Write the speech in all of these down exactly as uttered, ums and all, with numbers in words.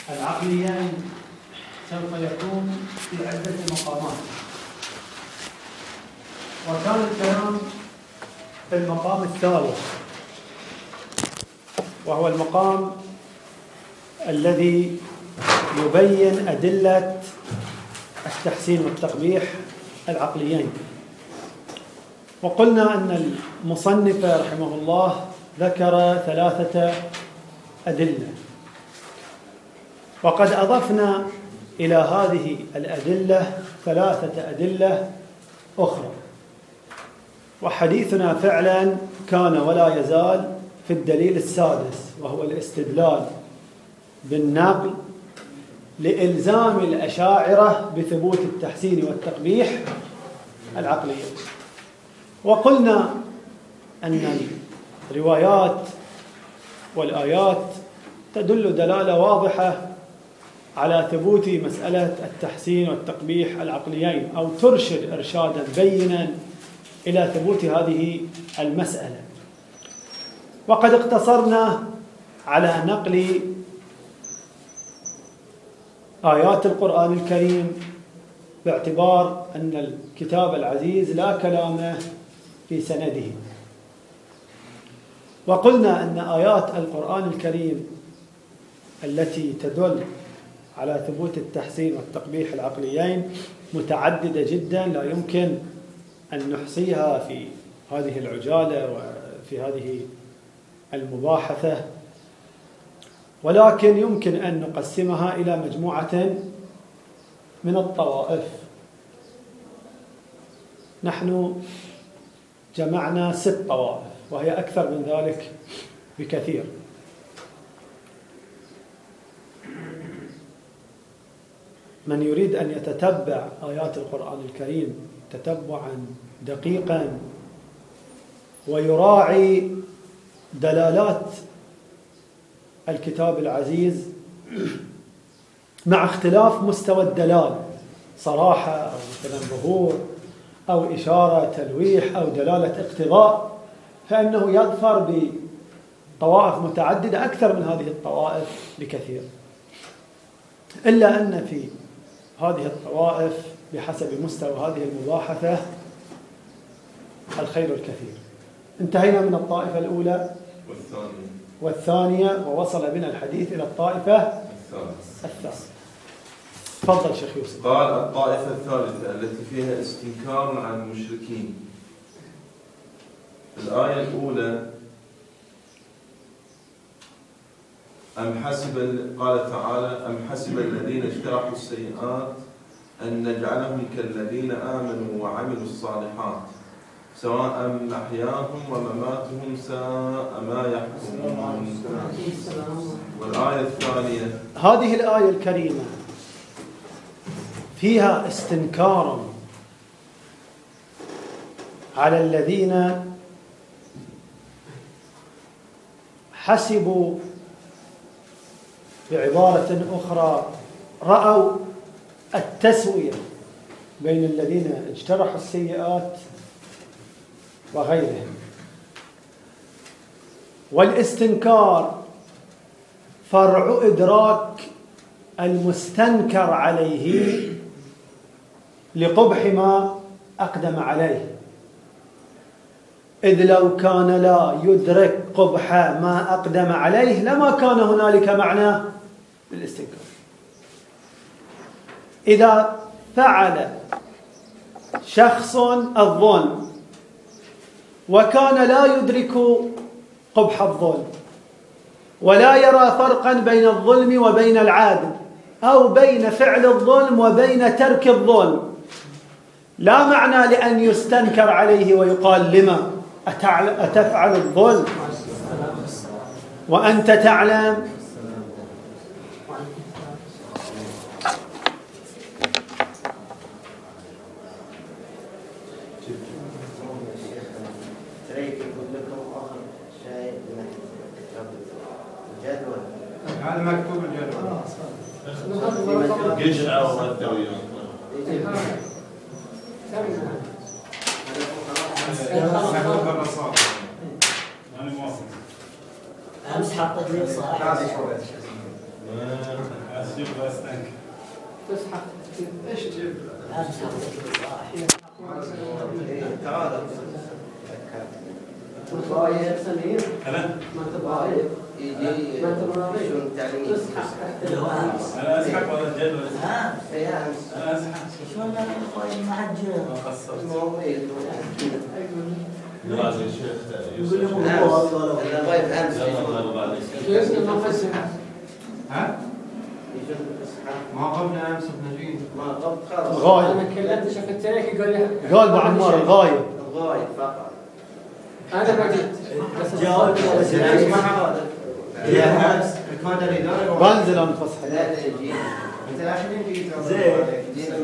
العقليين سوف يكون في عدة مقامات، وكان الكلام في المقام الثالث وهو المقام الذي يبين أدلة التحسين والتقبيح العقليين. وقلنا أن المصنف رحمه الله ذكر ثلاثة أدلة، وقد أضفنا إلى هذه الأدلة ثلاثة أدلة أخرى، وحديثنا فعلا كان ولا يزال في الدليل السادس، وهو الاستدلال بالنقل لإلزام الأشاعرة بثبوت التحسين والتقبيح العقلي. وقلنا أن الروايات والآيات تدل دلالة واضحة على ثبوت مسألة التحسين والتقبيح العقليين، أو ترشد إرشادا بينا إلى ثبوت هذه المسألة. وقد اقتصرنا على نقل آيات القرآن الكريم باعتبار أن الكتاب العزيز لا كلام في سنده، وقلنا أن آيات القرآن الكريم التي تدل على ثبوت التحسين والتقبيح العقليين متعددة جدا، لا يمكن أن نحصيها في هذه العجالة وفي هذه المباحثة، ولكن يمكن أن نقسمها إلى مجموعة من الطوائف. نحن جمعنا ست طوائف، وهي أكثر من ذلك بكثير. من يريد أن يتتبع آيات القرآن الكريم تتبعا دقيقا ويراعي دلالات الكتاب العزيز مع اختلاف مستوى الدلال، صراحة أو مثلا ظهور أو إشارة تلويح أو دلالة اقتضاء، فإنه يظفر بطوائف متعددة أكثر من هذه الطوائف بكثير. إلا أن في هذه الطوائف بحسب مستوى هذه المباحثة الخير الكثير. انتهينا من الطائفة الأولى والثانية والثانية ووصل بنا الحديث إلى الطائفة الثالثة. تفضل شيخ يوسف. قال الطائفة الثالثة التي فيها استنكار عن المشركين. الآية الأولى: أم حسب قال تعالى: أم حسب الذين اجترحوا السيئات أن نجعلهم كالذين آمنوا وعملوا الصالحات سواء محياهم ومماتهم ساء ما يحكمون. والآية الثانية: هذه الآية الكريمة فيها استنكار على الذين حسبوا، بعبارة أخرى رأوا التسوية بين الذين اجترحوا السيئات وغيرهم. والاستنكار فرع إدراك المستنكر عليه لقبح ما أقدم عليه، إذ لو كان لا يدرك قبح ما أقدم عليه لما كان هنالك معنى للاستنكار. إذا فعل شخص الظلم وكان لا يدرك قبح الظلم ولا يرى فرقا بين الظلم وبين العادل، أو بين فعل الظلم وبين ترك الظلم، لا معنى لأن يستنكر عليه ويقال: لما أتفعل الظلم وأنت تعلم؟ هذا مكتوب الجدول. قشعة ومدوية. امس حطيت لي صح. تسحق ايش تجيب؟ تعال تضايق سمير ما تضايق يجي ما تضايق شو التعليم تسحق انا اسحق ولا الجدول؟ ها في امس انا اسحق شلون انا تضايق ما حد جاء ما قصرت المواعيد لازم الشيخ يقول لهم يوسف الله انا غايب امس يلا الله بعد يسلم ما فزع ها؟ يجون الاصحاب ما قبل امس بنجيب ما قبل خلاص الغاية انا كلمت شفت لك يقول لي قال ابو عمار الغاية الغايب فقط انا ما جيت بس جاوب بس الامس ما حاضر يا امس الكادر الاداري بنزل انا الفصحى لا لا يجي انت الحين جيت زين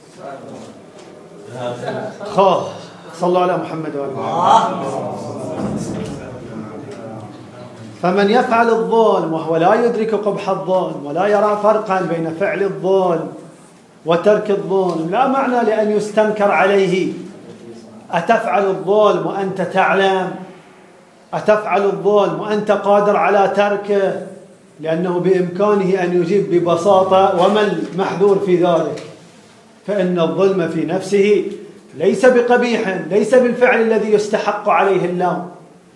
خاف صلوا على محمد وعلى آله. فمن يفعل الظلم وهو لا يدرك قبح الظلم ولا يرى فرقا بين فعل الظلم وترك الظلم لا معنى لأن يستنكر عليه. أتفعل الظلم وأنت تعلم؟ أتفعل الظلم وأنت قادر على تركه؟ لأنه بإمكانه أن يجيب ببساطة وما المحذور في ذلك؟ فإن الظلم في نفسه ليس بقبيح، ليس بالفعل الذي يستحق عليه اللوم.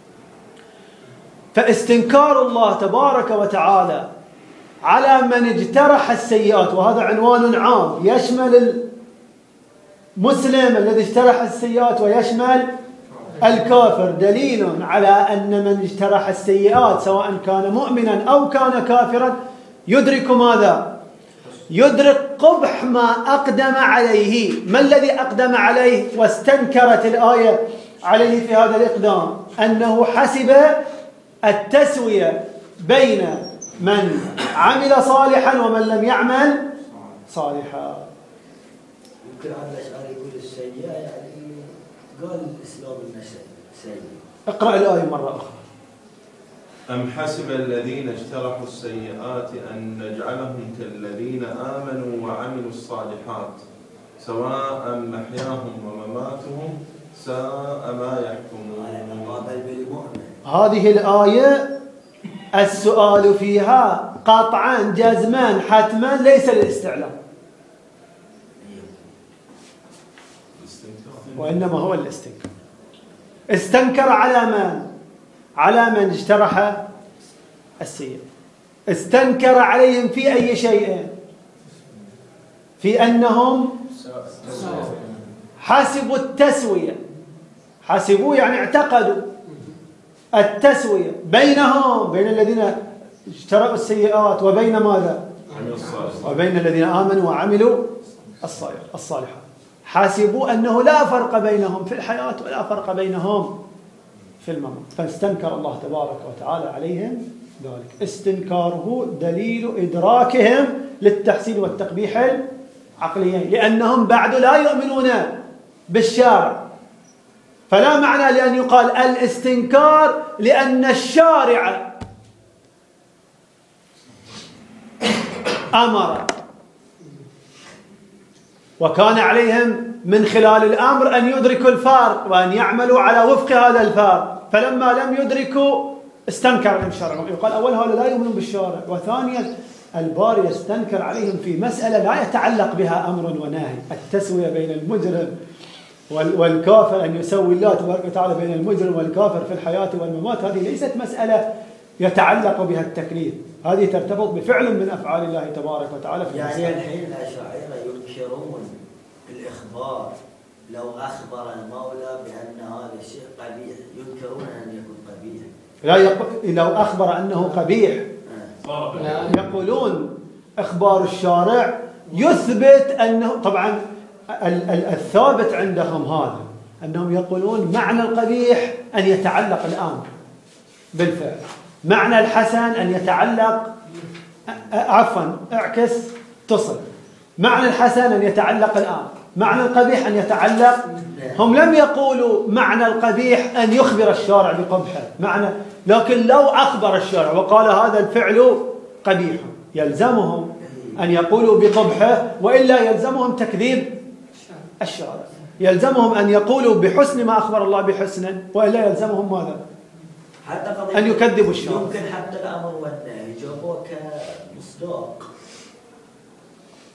فاستنكار الله تبارك وتعالى على من اجترح السيئات، وهذا عنوان عام يشمل المسلم الذي اجترح السيئات ويشمل الكافر، دليل على أن من اجترح السيئات سواء كان مؤمنا أو كان كافرا يدرك ماذا؟ يدرك قبح ما أقدم عليه. ما الذي أقدم عليه واستنكرت الآية عليه في هذا الإقدام؟ أنه حسب التسوية بين من عمل صالحا ومن لم يعمل صالحا. يمكن هذا الأشعار يقول السيئة يعني قال الإسلام إنه سيء. اقرأ الآية مرة أخرى. أم حسب الذين اجترحوا السيئات أن نجعلهم كالذين آمنوا وعملوا الصالحات سواء محياهم ومماتهم ساء ما يحكمون. هذه الآية السؤال فيها قطعا جزما حتما ليس للاستعلام، وإنما هو الاستنكار. استنكر على من؟ على من اجترح السيئة. استنكر عليهم في أي شيء؟ في أنهم حسبوا التسوية. حسبوا يعني اعتقدوا التسوية بينهم، بين الذين اجترحوا السيئات وبين ماذا؟ وبين الذين آمنوا وعملوا الصالحات. حسبوا أنه لا فرق بينهم في الحياة ولا فرق بينهم في الممات، فاستنكر الله تبارك وتعالى عليهم ذلك. استنكاره دليل إدراكهم للتحسين والتقبيح العقليين، لأنهم بعد لا يؤمنون بالشارع. فلا معنى لأن يقال الاستنكار لأن الشارع أمر وكان عليهم من خلال الأمر أن يدركوا الفارق وأن يعملوا على وفق هذا الفارق، فلما لم يدركوا استنكر عليهم الشارع. يقال أول هؤلاء لا يؤمنون بالشارع، وثانيا الباري يستنكر عليهم في مسألة لا يتعلق بها أمر ونهي. التسوية بين المجرم والكافر، أن يسوي الله تبارك وتعالى بين المجرم والكافر في الحياة والممات، هذه ليست مسألة يتعلق بها التكليف، هذه ترتبط بفعل من أفعال الله تبارك وتعالى في يعني المسألة. الحين الأشاعرة ينكرون الإخبار، لو أخبر المولى بأن هذا الشيء قبيح ينكرون أن يكون قبيح. لا يق... لو أخبر أنه قبيح يقولون إخبار الشارع يثبت أنه، طبعا الثابت عندهم هذا أنهم يقولون معنى القبيح أن يتعلق الآن بالفعل، معنى الحسن أن يتعلق عفوا اعكس تصل، معنى الحسن أن يتعلق الآن، معنى القبيح أن يتعلق. هم لم يقولوا معنى القبيح أن يخبر الشارع بقبحه، معنى، لكن لو أخبر الشارع وقال هذا الفعل قبيح يلزمهم أن يقولوا بقبحه، وإلا يلزمهم تكذيب الشارع، يلزمهم أن يقولوا بحسن ما أخبر الله بحسنه، وإلا يلزمهم ماذا؟ حتى أن يكذبوا الشارع. يمكن حتى الأمر والنهي جابوه كمصداق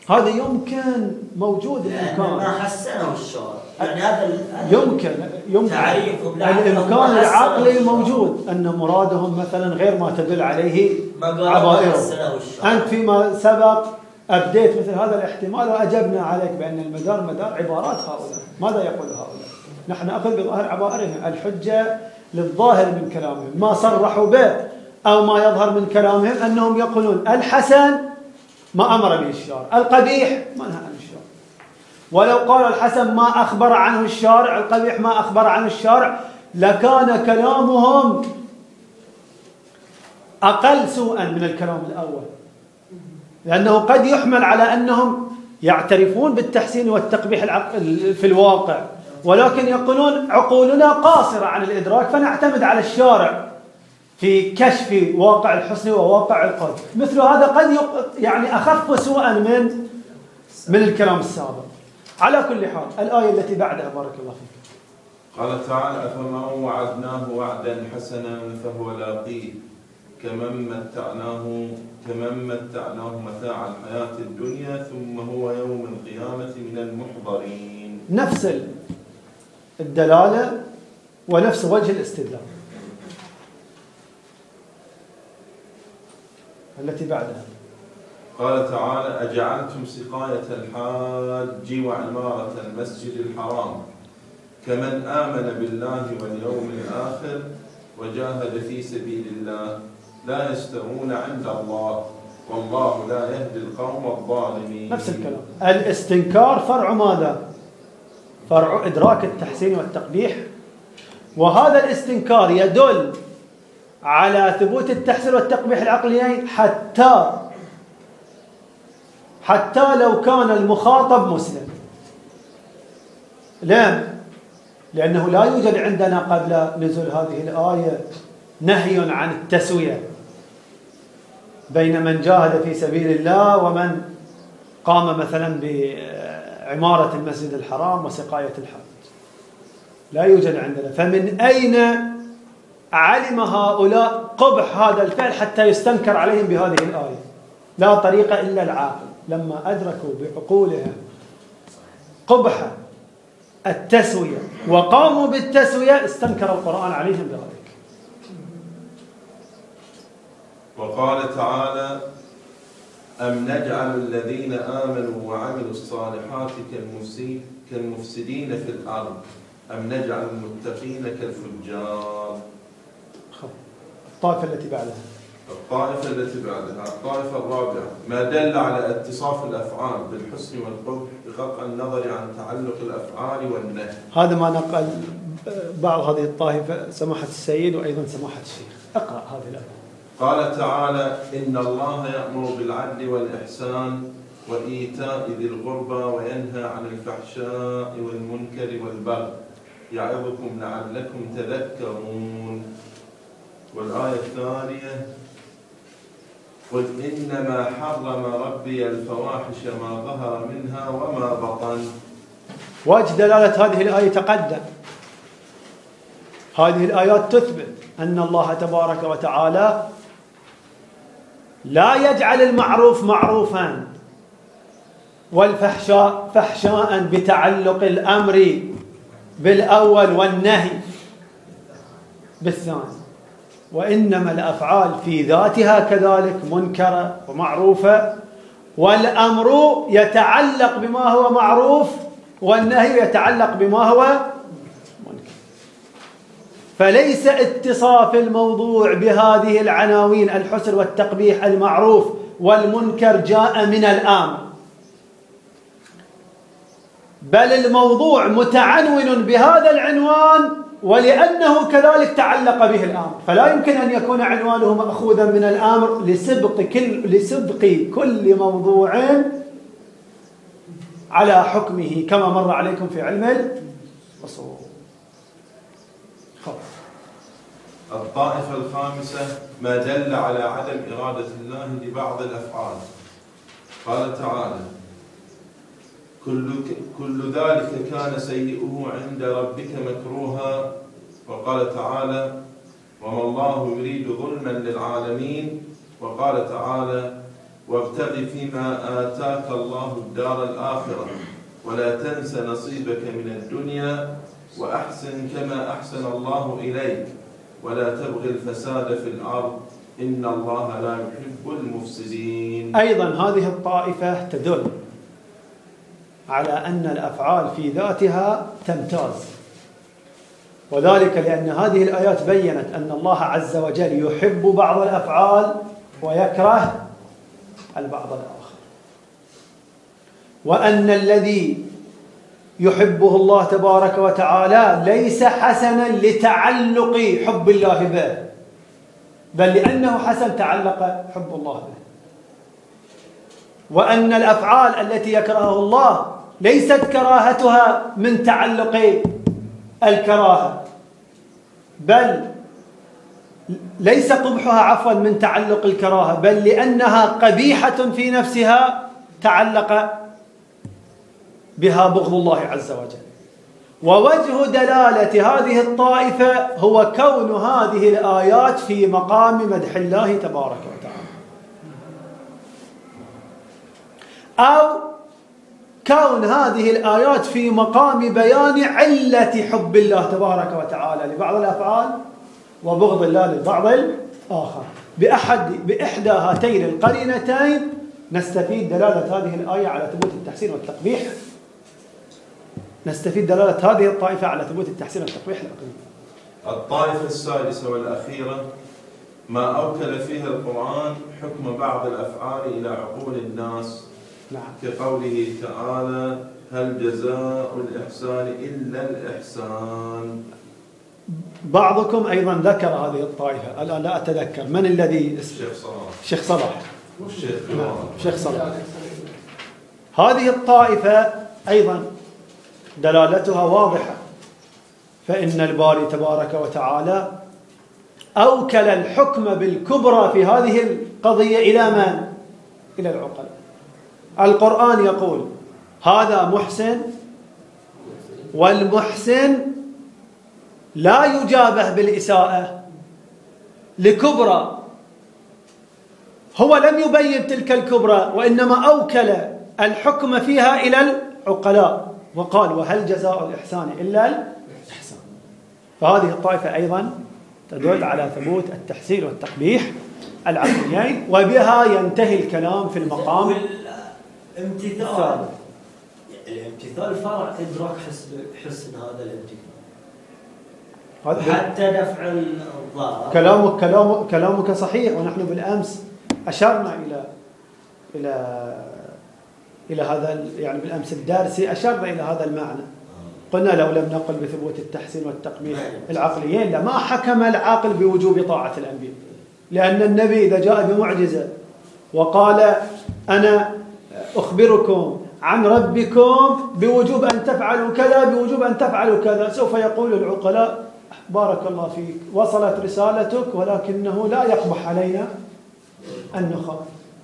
هذا يمكن موجود لأن ما الإمكان، حسنه الشارع، يعني هذا ال- يمكن يمكن تعريفه بالعقل الإمكان ما حسنه العقلي الشارع. موجود، أن مرادهم مثلا غير ما تدل عليه ما قال ما عبائرهم. حسنه الشارع. أنت فيما سبق أبديت مثل هذا الاحتمال وأجبنا عليك بأن المدار مدار عبارات هؤلاء. ماذا يقول هؤلاء؟ نحن نأخذ بظاهر عبائرهم، الحجة للظاهر من كلامهم، ما صرحوا به أو ما يظهر من كلامهم أنهم يقولون الحسن ما أمر به الشارع، القبيح ما نهى عنه الشارع. ولو قال الحسن ما أخبر عنه الشارع، القبيح ما أخبر عنه الشارع، لكان كلامهم أقل سوءا من الكلام الأول، لأنه قد يحمل على أنهم يعترفون بالتحسين والتقبيح في الواقع، ولكن يقولون عقولنا قاصرة عن الإدراك فنعتمد على الشارع في كشف واقع الحسن وواقع القلب. مثل هذا قد يعني أخف سوءا من من الكلام السابق. على كل حال الآية التي بعدها بارك الله فيك. قال تعالى: أفمن وعدناه وعدا حسنا فهو لاقيه كمن متعناه كمن متعناه متاع الحياة الدنيا ثم هو يوم القيامة من المحضرين. نفس الدلالة ونفس وجه الاستدلال. التي بعدها قال تعالى: أجعلتم سقاية الحاج وعمارة المسجد الحرام كمن آمن بالله واليوم الآخر وجاهد في سبيل الله لا يستوون عند الله والله لا يهدي القوم الظالمين. نفس الكلام. الاستنكار فرع ماذا؟ فرع إدراك التحسين والتقبيح، وهذا الاستنكار يدل على ثبوت التحسين والتقبيح العقليين حتى حتى لو كان المخاطب مسلم. ليه؟ لأنه لا يوجد عندنا قبل نزول هذه الآية نهي عن التسوية بين من جاهد في سبيل الله ومن قام مثلا بعمارة المسجد الحرام وسقاية الحاج. لا يوجد عندنا. فمن أين علم هؤلاء قبح هذا الفعل حتى يستنكر عليهم بهذه الآية؟ لا طريق إلا العاقل. لما أدركوا بعقولهم قبح التسوية وقاموا بالتسوية استنكر القرآن عليهم بذلك. وقال تعالى: أم نجعل الذين آمنوا وعملوا الصالحات كالمفسدين في الأرض أم نجعل المتقين كالفجار. الطائفة التي بعدها الطائفة التي بعدها الطائفة الرابعة ما دل على اتصاف الأفعال بالحسن والقبح بغض النظر عن تعلق الأفعال والنهي. هذا ما نقل بعض هذه الطائفة سماحة السيد وأيضا سماحة الشيخ. اقرأ هذه الآية. قال تعالى: إن الله يأمر بالعدل والإحسان وإيتاء ذي القربى وينهى عن الفحشاء والمنكر والبغي يعظكم لعلكم تذكرون. والآية الثانية: قل إنما حرم ربي الفواحش ما ظهر منها وما بطن. وجه دلالة هذه الآية تقدم. هذه الآيات تثبت أن الله تبارك وتعالى لا يجعل المعروف معروفا والفحشاء فحشاء بتعلق الأمر بالأول والنهي بالثاني، وإنما الأفعال في ذاتها كذلك منكرة ومعروفة، والأمر يتعلق بما هو معروف والنهي يتعلق بما هو منكر. فليس اتصاف الموضوع بهذه العناوين الحسن والتقبيح المعروف والمنكر جاء من الآمر، بل الموضوع متعنون بهذا العنوان ولأنه كذلك تعلق به الآمر، فلا يمكن أن يكون عنوانه مأخوذا من الآمر لسبق كل لسبق كل موضوع على حكمه كما مر عليكم في علم الأصول. الطائفة الخامسة ما دل على عدم إرادة الله لبعض الأفعال. قال تعالى: كل كل ذلك كان سيئه عند ربك مكروها. وقال تعالى: وما الله يريد ظلما للعالمين. وقال تعالى: وابتغ فيما آتاك الله الدار الآخرة ولا تنس نصيبك من الدنيا وأحسن كما أحسن الله إليك ولا تبغي الفساد في الأرض إن الله لا يحب المفسدين. أيضا هذه الطائفة تدل على أن الأفعال في ذاتها تمتاز، وذلك لأن هذه الآيات بيّنت أن الله عز وجل يحب بعض الأفعال ويكره البعض الآخر، وأن الذي يحبه الله تبارك وتعالى ليس حسنا لتعلق حب الله به، بل لأنه حسن تعلق حب الله به. وأن الأفعال التي يكرهها الله ليست كراهتها من تعلق الكراهة، بل ليس قبحها عفوا من تعلق الكراهة، بل لأنها قبيحة في نفسها تعلق بها بغض الله عز وجل. ووجه دلالة هذه الطائفة هو كون هذه الآيات في مقام مدح الله تبارك وتعالى، أو كون هذه الآيات في مقام بيان علة حب الله تبارك وتعالى لبعض الأفعال وبغض الله للبعض الآخر. بأحد بإحدى هاتين القرينتين نستفيد دلالة هذه الآية على ثبوت التحسين والتقبيح، نستفيد دلالة هذه الطائفة على ثبوت التحسين والتقبيح العقلي. الطائفة السادسة والأخيرة ما أوكل فيها القرآن حكم بعض الأفعال إلى عقول الناس، نعم. كقوله تعالى هل جزاء الإحسان إلا الإحسان. بعضكم أيضا ذكر هذه الطائفة، الآن لا أتذكر من الذي الشيخ صلاح الشيخ صلاح والشيخ نعم. الشيخ صلاح. هذه الطائفة أيضا دلالتها واضحة، فإن الباري تبارك وتعالى أوكل الحكم بالكبرى في هذه القضية إلى من؟ إلى العقل. القرآن يقول هذا محسن، والمحسن لا يجابه بالإساءة لكبرى، هو لم يبين تلك الكبرى وإنما أوكل الحكم فيها إلى العقلاء وقال وهل جزاء الإحسان إلا الإحسان. فهذه الطائفة أيضا تدل على ثبوت التحسين والتقبيح العقليين، وبها ينتهي الكلام في المقام الامتثال. الامتثال فرع إدراك حسن حسن هذا الامتثال حتى دفع الضرر. كلامك كلامك كلامك صحيح، ونحن بالأمس أشرنا إلى إلى إلى هذا يعني بالأمس الدارسي أشرنا إلى هذا المعنى. قلنا لو لم نقل بثبوت التحسين والتقبيح العقليين لما حكم العاقل بوجوب طاعة الأنبياء، لأن النبي إذا جاء بمعجزة وقال أنا أخبركم عن ربكم بوجوب أن تفعلوا كذا بوجوب أن تفعلوا كذا، سوف يقول العقلاء بارك الله فيك وصلت رسالتك ولكنه لا يقبح علينا أن نخاف،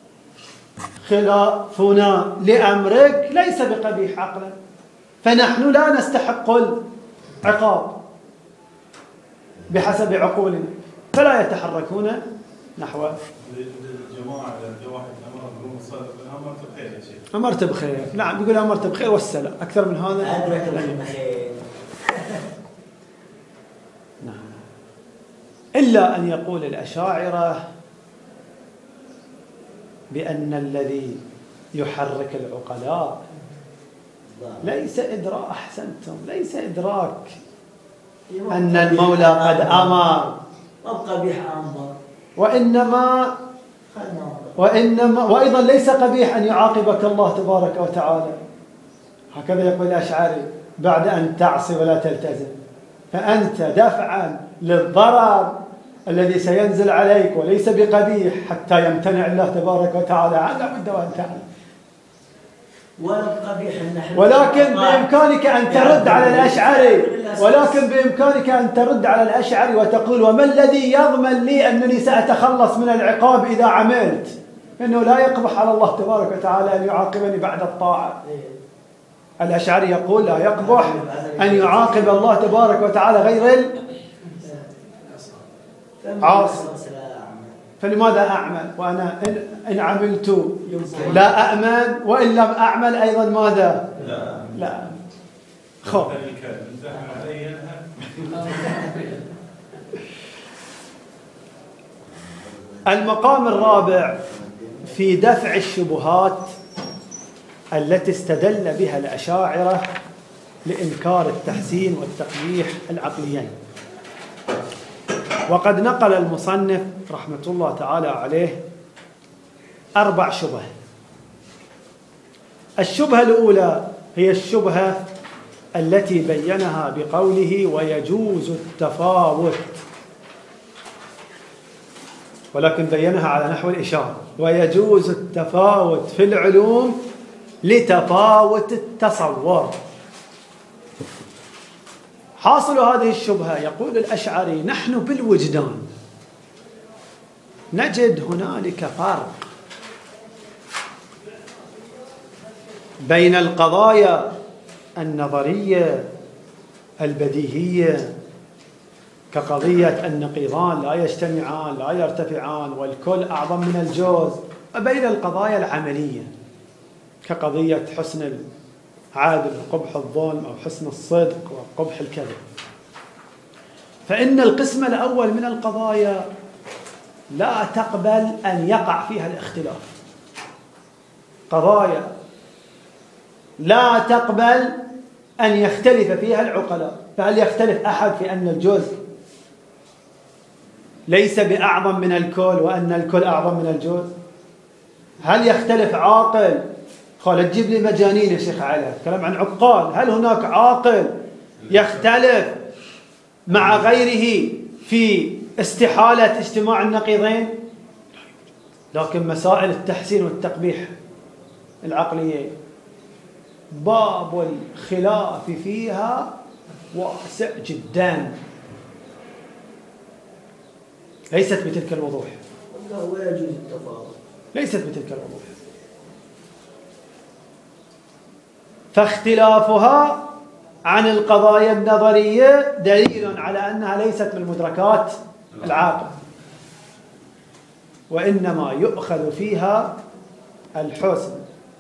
خلافنا لأمرك ليس بقبيح عقلا، فنحن لا نستحق العقاب بحسب عقولنا، فلا يتحركون نحو الجماعة الواحد أمرت بخير يا شيخ. أمرت بخير، نعم يقول أمرت بخير والسلام، أكثر من هذا أدرك الخير. نعم. إلا أن يقول الأشاعرة بأن الذي يحرك العقلاء ليس إدراك، أحسنتم، ليس إدراك أن المولى قد أمر قبيح أمر، وإنما وإنما وأيضا ليس قبيح أن يعاقبك الله تبارك وتعالى، هكذا يقول الأشعري بعد أن تعصي ولا تلتزم، فأنت دفعا للضرر الذي سينزل عليك وليس بقبيح حتى يمتنع الله تبارك وتعالى عنه، لابد أن تعلم. ولكن بإمكانك أن ترد على الأشعري ولكن بإمكانك أن ترد على الأشعري وتقول وما الذي يضمن لي أنني سأتخلص من العقاب إذا عملت؟ إنه لا يقبح على الله تبارك وتعالى أن يعاقبني بعد الطاعة. الأشعري يقول لا يقبح أن يعاقب الله تبارك وتعالى غير العاصي. فلماذا أعمل وأنا إن, إن عملت لا أأمن وإن لم أعمل أيضا ماذا؟ لا لا خب المقام الرابع في دفع الشبهات التي استدل بها الأشاعرة لإنكار التحسين والتقبيح العقليين. وقد نقل المصنف رحمة الله تعالى عليه أربع شبه. الشبهة الأولى هي الشبهة التي بينها بقوله ويجوز التفاوت، ولكن بينها على نحو الإشارة، ويجوز التفاوت في العلوم لتفاوت التصور. حاصل هذه الشبهة يقول الأشعري نحن بالوجدان نجد هنالك فرق بين القضايا النظرية البديهية كقضية النقيضان لا يجتمعان لا يرتفعان والكل أعظم من الجزء، وبين القضايا العملية كقضية حسن العدل وقبح الظلم أو حسن الصدق وقبح الكذب. فإن القسم الأول من القضايا لا تقبل أن يقع فيها الاختلاف، قضايا لا تقبل أن يختلف فيها العقلاء. فهل يختلف أحد في أن الجزء ليس بأعظم من الكل وأن الكل أعظم من الجزء؟ هل يختلف عاقل؟ قال تجيب لي مجانين يا شيخ علي، كلام عن عقال. هل هناك عاقل يختلف مع غيره في استحالة اجتماع النقيضين؟ لكن مسائل التحسين والتقبيح العقلية باب الخلاف فيها واسع جدا، ليست بتلك الوضوح. والله ويجوز التفاوت، ليست بتلك الوضوح. فاختلافها عن القضايا النظرية دليل على أنها ليست من مدركات العاقل، وإنما يؤخذ فيها الحسن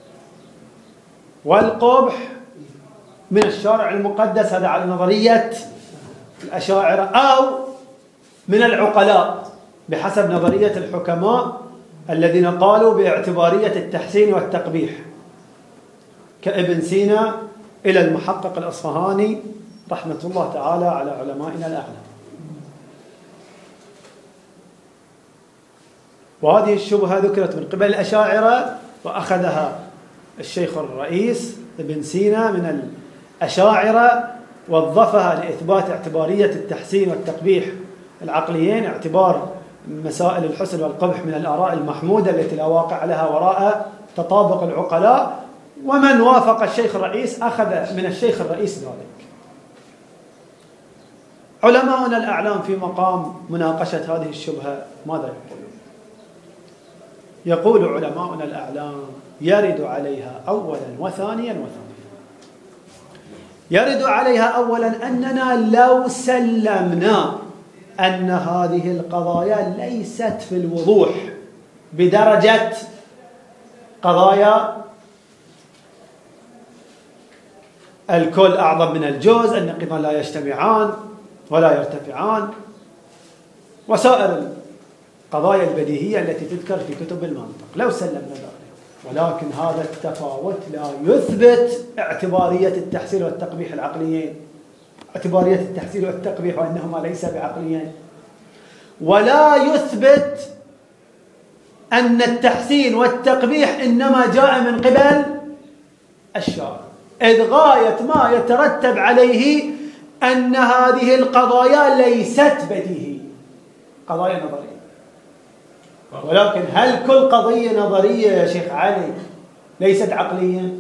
والقبح من الشارع المقدس، هذا على نظرية الأشاعرة، أو من العقلاء بحسب نظرية الحكماء الذين قالوا باعتبارية التحسين والتقبيح كابن سينا إلى المحقق الأصفهاني رحمة الله تعالى على علمائنا الأعلى. وهذه الشبهة ذكرت من قبل الأشاعرة وأخذها الشيخ الرئيس ابن سينا من الأشاعرة، وظفها لإثبات اعتبارية التحسين والتقبيح العقليين، اعتبار مسائل الحسن والقبح من الآراء المحمودة التي لا واقع لها وراء تطابق العقلاء. ومن وافق الشيخ الرئيس أخذ من الشيخ الرئيس ذلك. علماؤنا الأعلام في مقام مناقشة هذه الشبهة ماذا يقول؟ يقول علماؤنا الأعلام يرد عليها أولا وثانيا وثانيا. يرد عليها أولا أننا لو سلمنا أن هذه القضايا ليست في الوضوح بدرجة قضايا الكل أعظم من الجزء، النقيضان لا يجتمعان ولا يرتفعان، وسائر القضايا البديهية التي تذكر في كتب المنطق، لو سلمنا ذلك، ولكن هذا التفاوت لا يثبت اعتبارية التحسين والتقبيح العقليين، اعتبارية التحسين والتقبيح وأنهما ليس بعقليين، ولا يثبت أن التحسين والتقبيح إنما جاء من قبل الشارع، إذ غاية ما يترتب عليه أن هذه القضايا ليست بديهية، قضايا نظرية. ولكن هل كل قضية نظرية يا شيخ علي ليست عقلية؟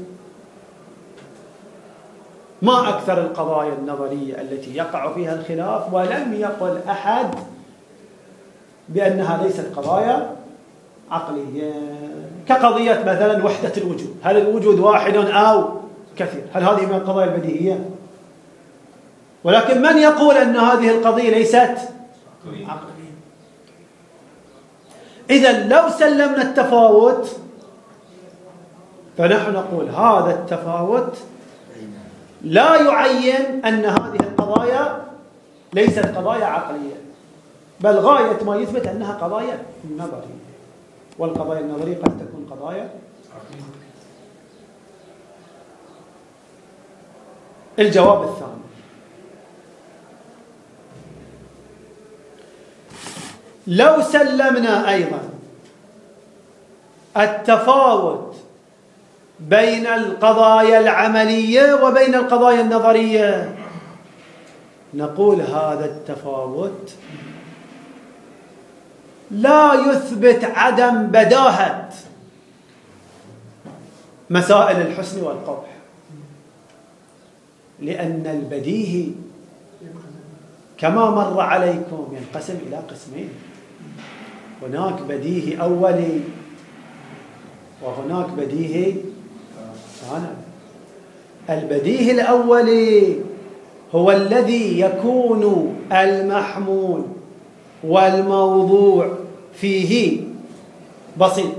ما أكثر القضايا النظرية التي يقع فيها الخلاف ولم يقل أحد بأنها ليست قضايا عقلية، كقضية مثلا وحدة الوجود، هل الوجود واحد أو كثير؟ هل هذه من القضايا البديهية؟ ولكن من يقول أن هذه القضية ليست عقلية؟ إذا لو سلمنا التفاوت فنحن نقول هذا التفاوت لا يعين أن هذه القضايا ليست قضايا عقلية، بل غاية ما يثبت أنها قضايا نظرية، والقضايا النظرية قد تكون قضايا عقلية. الجواب الثاني: لو سلمنا أيضا التفاوت بين القضايا العملية وبين القضايا النظرية، نقول هذا التفاوت لا يثبت عدم بداهة مسائل الحسن والقبح، لأن البديهي كما مر عليكم ينقسم إلى قسمين: هناك بديهي أولي وهناك بديهي ثانوي. البديهي الأولي هو الذي يكون المحمول والموضوع فيه بسيط،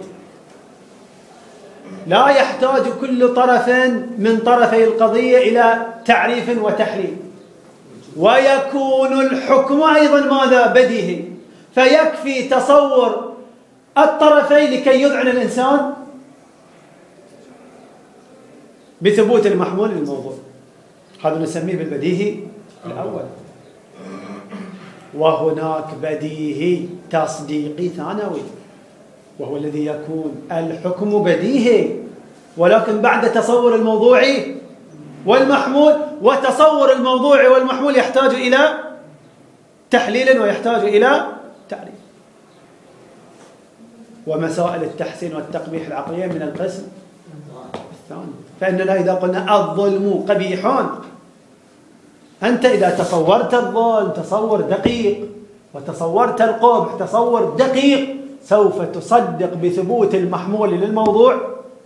لا يحتاج كل طرف من طرفي القضية إلى تعريف وتحليل، ويكون الحكم أيضا ماذا؟ بديهي، فيكفي تصور الطرفين لكي يذعن الإنسان بثبوت المحمول للموضوع. هذا نسميه بالبديهي الأول. وهناك بديهي تصديقي ثانوي، وهو الذي يكون الحكم بديهي ولكن بعد تصور الموضوع والمحمول، وتصور الموضوع والمحمول يحتاج إلى تحليل ويحتاج إلى تعريف. ومسائل التحسين والتقبيح العقلية من القسم الثاني. فإننا إذا قلنا الظلم قبيح، أنت إذا تصورت الظلم تصور دقيق وتصورت القبح تصور دقيق سوف تصدق بثبوت المحمول للموضوع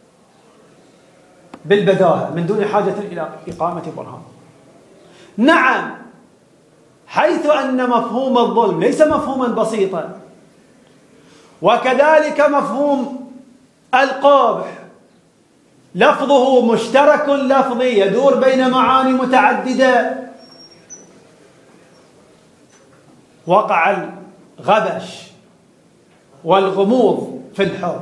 بالبداهة من دون حاجة إلى إقامة برهان. نعم، حيث أن مفهوم الظلم ليس مفهوما بسيطا، وكذلك مفهوم القبح لفظه مشترك لفظي يدور بين معاني متعددة، وقع الغبش والغموض في الحكم،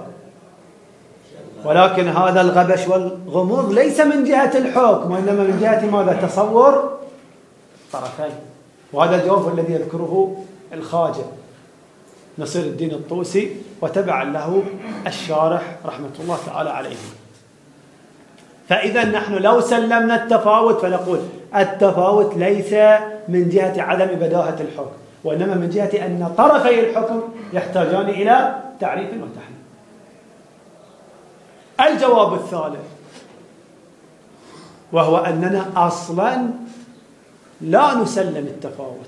ولكن هذا الغبش والغموض ليس من جهة الحكم وإنما من جهة ماذا؟ تصور طرفين. وهذا الجواب الذي يذكره الخواجة نصير الدين الطوسي وتبعا له الشارح رحمة الله تعالى عليه. فإذا نحن لو سلمنا التفاوت فنقول التفاوت ليس من جهة عدم بداهة الحكم، وإنما من جهة أن طرفي الحكم يحتاجان إلى تعريف وتحليل. الجواب الثالث وهو أننا أصلا لا نسلم التفاوت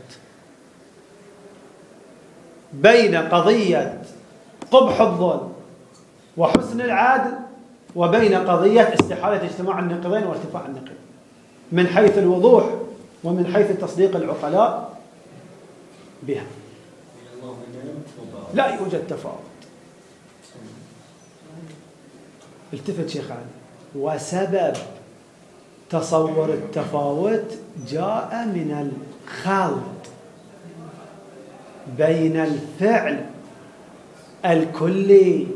بين قضية قبح الظلم وحسن العدل وبين قضية استحالة اجتماع النقيضين وارتفاع النقيض، من حيث الوضوح ومن حيث تصديق العقلاء بها. لا يوجد تفاوت. التفت شيخ علي. وسبب تصور التفاوت جاء من الخلط بين الفعل الكلي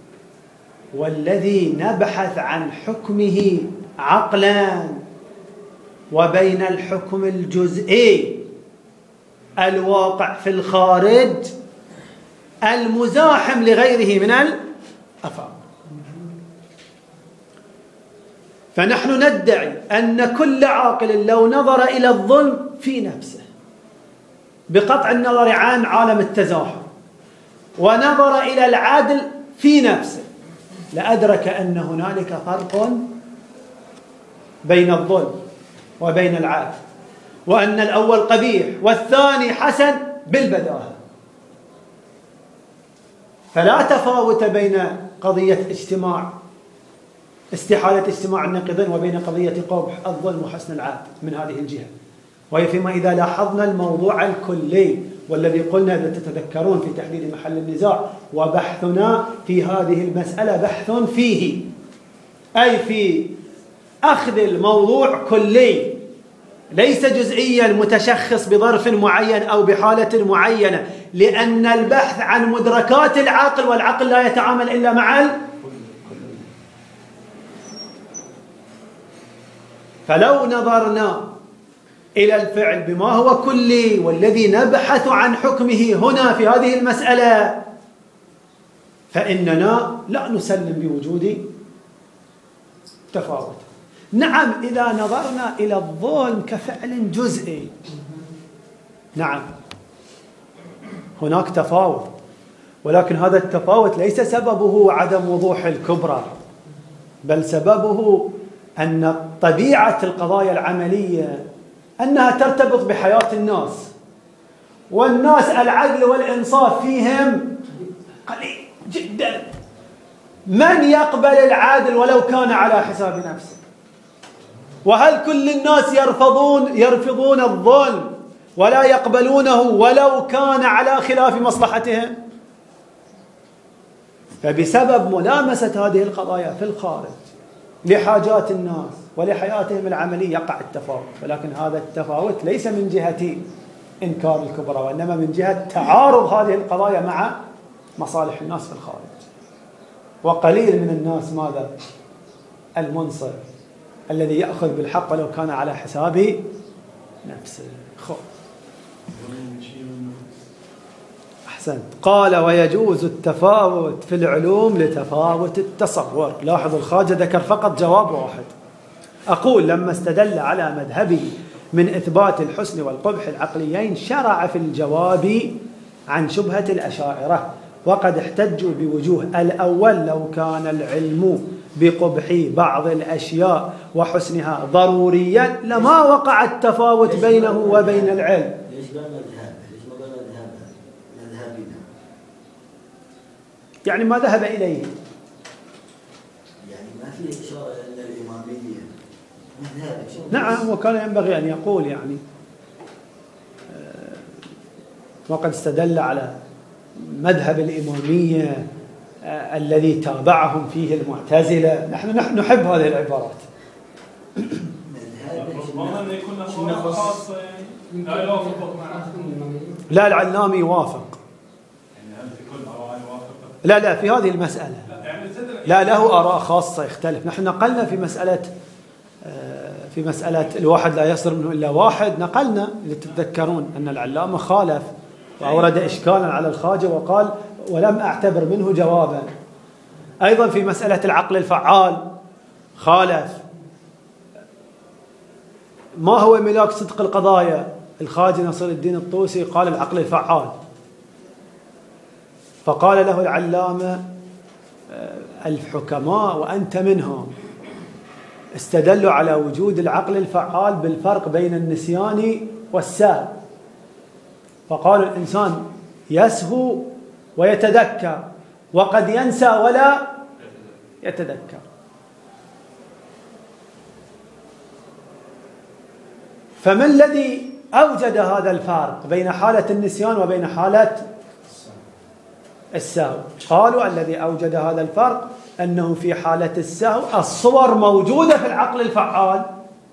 والذي نبحث عن حكمه عقلا وبين الحكم الجزئي الواقع في الخارج المزاحم لغيره من الأفعال. فنحن ندعي أن كل عاقل لو نظر إلى الظلم في نفسه بقطع النظر عن عالم التزاحم ونظر إلى العدل في نفسه لأدرك أن هنالك فرق بين الظلم وبين العدل، وأن الأول قبيح والثاني حسن بالبداهة. فلا تفاوت بين قضية اجتماع استحالة اجتماع النقيضين وبين قضية قبح الظلم وحسن العدل من هذه الجهة. وهي فيما إذا لاحظنا الموضوع الكلي والذي قلنا إذا تتذكرون في تحديد محل النزاع وبحثنا في هذه المسألة بحث فيه، أي في أخذ الموضوع كلي ليس جزئيا متشخص بظرف معين أو بحالة معينة، لأن البحث عن مدركات العقل، والعقل لا يتعامل إلا مع ال... فلو نظرنا إلى الفعل بما هو كلي والذي نبحث عن حكمه هنا في هذه المسألة، فإننا لا نسلم بوجود تفاوت. نعم إذا نظرنا إلى الظلم كفعل جزئي، نعم هناك تفاوت، ولكن هذا التفاوت ليس سببه عدم وضوح الكبرى، بل سببه أن طبيعة القضايا العملية أنها ترتبط بحياة الناس، والناس العدل والإنصاف فيهم قليل جدا. من يقبل العدل ولو كان على حساب نفسه؟ وهل كل الناس يرفضون يرفضون الظلم ولا يقبلونه ولو كان على خلاف مصلحتهم؟ فبسبب ملامسة هذه القضايا في الخارج لحاجات الناس ولحياتهم العملية يقع التفاوت، ولكن هذا التفاوت ليس من جهة إنكار الكبرى، وإنما من جهة تعارض هذه القضايا مع مصالح الناس في الخارج. وقليل من الناس ماذا؟ المنصف الذي يأخذ بالحق ولو كان على حساب نفسه. خو. أحسنت. قال ويجوز التفاوت في العلوم لتفاوت التصور. لاحظوا الخواجة ذكر فقط جواب واحد. أقول لما استدل على مذهبه من إثبات الحسن والقبح العقليين شرع في الجواب عن شبهة الأشاعرة، وقد احتجوا بوجوه. الأول لو كان العلم بقبح بعض الأشياء وحسنها ضروريا لما وقع التفاوت بينه وبين العلم. ليش قال مذهب؟ ليش ما قال مذهب مذهبنا؟ يعني ما ذهب إليه، يعني ما في إشارة أن الإمامية مذهب. نعم، وكان ينبغي أن يقول يعني وقد استدل على مذهب الإمامية الذي تابعهم فيه المعتزلة. نحن نحن نحب هذه العبارات. ربما يكون له خاصة يعني لا يوافق مع لا العلامي يوافق. يعني هل في كل آراء يوافق؟ لا لا في هذه المسألة لا يعني لا له آراء خاصة يختلف. نحن نقلنا في مسألة في مسألة الواحد لا يصدر منه إلا واحد، نقلنا إذا تتذكرون أن العلامة خالف وأورد إشكالا على الخواجة وقال ولم أعتبر منه جوابا. أيضا في مسألة العقل الفعال خالف. ما هو ملاك صدق القضايا؟ الخواجة نصر الدين الطوسي قال العقل الفعال، فقال له العلامة الحكماء وأنت منهم استدلوا على وجود العقل الفعال بالفرق بين النسيان والسهو، فقالوا الإنسان يسهو ويتذكر وقد ينسى ولا يتذكر. فما الذي أوجد هذا الفرق بين حالة النسيان وبين حالة السهو؟ قالوا الذي أوجد هذا الفرق أنه في حالة السهو الصور موجودة في العقل الفعال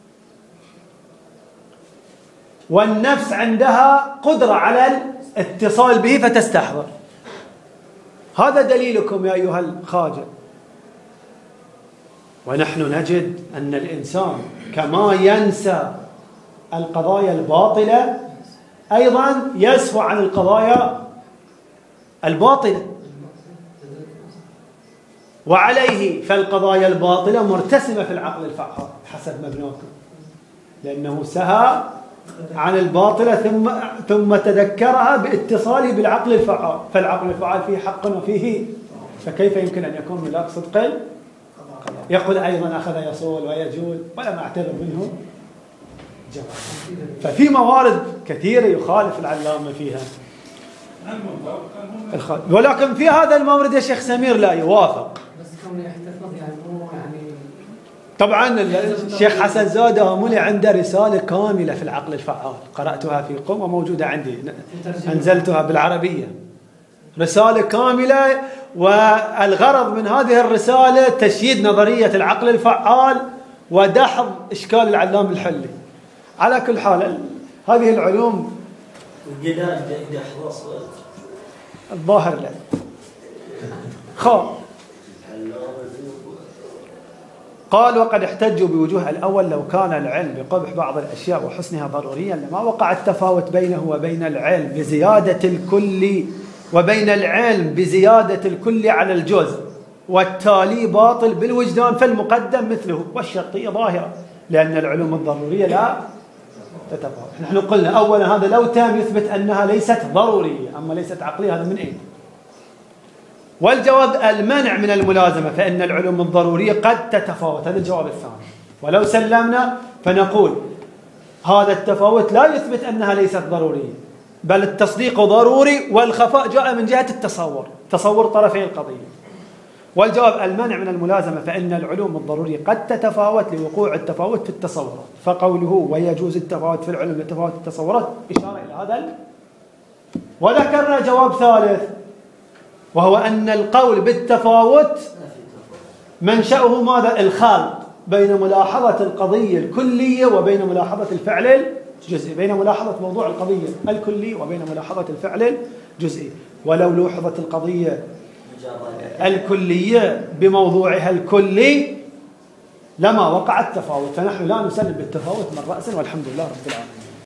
والنفس عندها قدرة على الاتصال به فتستحضر. هذا دليلكم يا أيها الخواجة. ونحن نجد أن الإنسان كما ينسى القضايا الباطلة أيضا يسهو عن القضايا الباطلة، وعليه فالقضايا الباطلة مرتسمة في العقل الفعال حسب مبناكم، لأنه سهى عن الباطلة ثم ثم تذكرها باتصاله بالعقل الفعال، فالعقل الفعال فيه حق وفيه، فكيف يمكن أن يكون ملاك صدق؟ يقول أيضا أخذ يصول ويجول ولم أعتبر منه جواب. ففي موارد كثيرة يخالف العلامة فيها، ولكن في هذا المورد يا شيخ سمير لا يوافق. بس كونه يحتفظ يعني مو يعني طبعا الشيخ حسن زاده آملي عنده رسالة كاملة في العقل الفعال، قرأتها في قم وموجودة عندي، أنزلتها بالعربية، رسالة كاملة. والغرض من هذه الرسالة تشييد نظرية العقل الفعال ودحض إشكال العلام الحلي. على كل حال هذه العلوم الظاهر له خاء. قال وقد احتجوا بوجوه الأول لو كان العلم بقبح بعض الأشياء وحسنها ضروريا لما وقع التفاوت بينه وبين العلم بزيادة الكل وبين العلم بزيادة الكل على الجزء، والتالي باطل بالوجدان فالمقدم مثله، والشرطية ظاهرة لأن العلوم الضرورية لا تتفاوت. نحن قلنا أولا هذا لو تام يثبت أنها ليست ضرورية، أما ليست عقلية هذا من أين؟ والجواب المنع من الملازمة، فإن العلوم الضرورية قد تتفاوت، هذا الجواب الثاني. ولو سلمنا فنقول هذا التفاوت لا يثبت أنها ليست ضرورية، بل التصديق ضروري والخفاء جاء من جهة التصور، تصور طرفي القضية. والجواب المنع من الملازمة، فإن العلوم الضرورية قد تتفاوت لوقوع التفاوت في التصورات، فقوله ويجوز التفاوت في العلم لتفاوت التصورات إشارة إلى هذا ال... وذكرنا جواب ثالث، وهو أن القول بالتفاوت منشأه ماذا؟ الخلط بين ملاحظة القضية الكلية وبين ملاحظة الفعل الجزئي، بين ملاحظة موضوع القضية الكلي وبين ملاحظة الفعل الجزئي. ولو لوحظت القضية الكلية بموضوعها الكلي لما وقع التفاوت، فنحن لا نسلم بالتفاوت من رأس، والحمد لله رب العالمين.